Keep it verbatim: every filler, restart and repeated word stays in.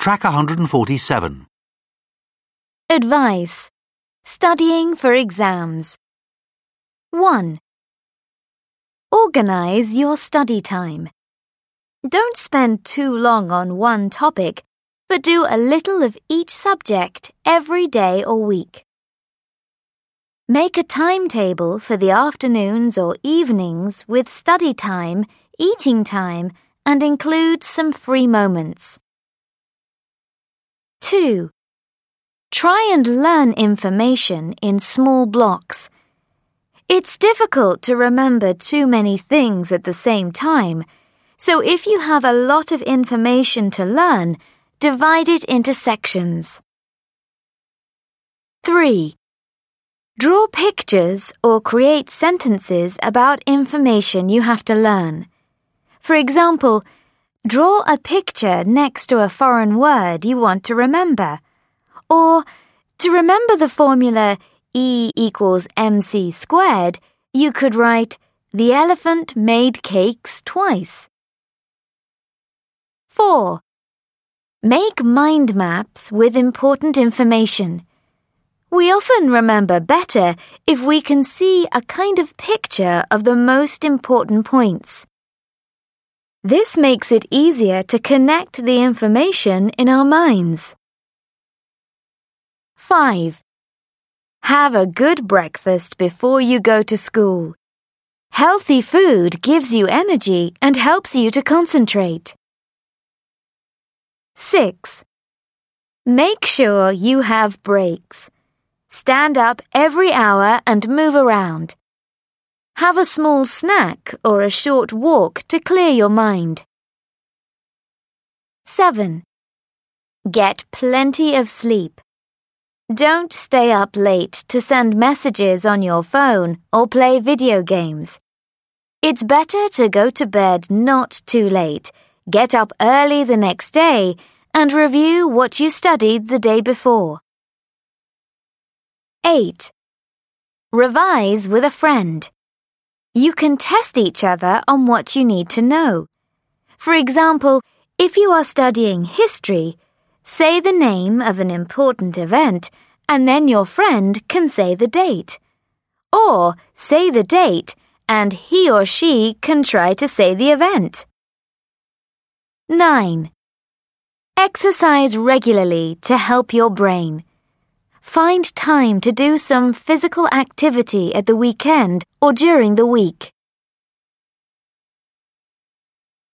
Track one forty-seven. Advice. Studying for exams. one. Organize your study time. Don't spend too long on one topic, but do a little of each subject every day or week. Make a timetable for the afternoons or evenings with study time, eating time, and include some free moments. two. Try and learn information in small blocks. It's difficult to remember too many things at the same time, so if you have a lot of information to learn, divide it into sections. three. Draw pictures or create sentences about information you have to learn. For example, draw a picture next to a foreign word you want to remember. Or, to remember the formula E equals mc squared, you could write, "The elephant made cakes twice." four. Make mind maps with important information. We often remember better if we can see a kind of picture of the most important points. This makes it easier to connect the information in our minds. five. Have a good breakfast before you go to school. Healthy food gives you energy and helps you to concentrate. six. Make sure you have breaks. Stand up every hour and move around. Have a small snack or a short walk to clear your mind. seven. Get plenty of sleep. Don't stay up late to send messages on your phone or play video games. It's better to go to bed not too late, get up early the next day, and review what you studied the day before. eight. Revise with a friend. You can test each other on what you need to know. For example, if you are studying history, say the name of an important event, and then your friend can say the date. Or say the date, and he or she can try to say the event. nine. Exercise regularly to help your brain. Find time to do some physical activity at the weekend or during the week.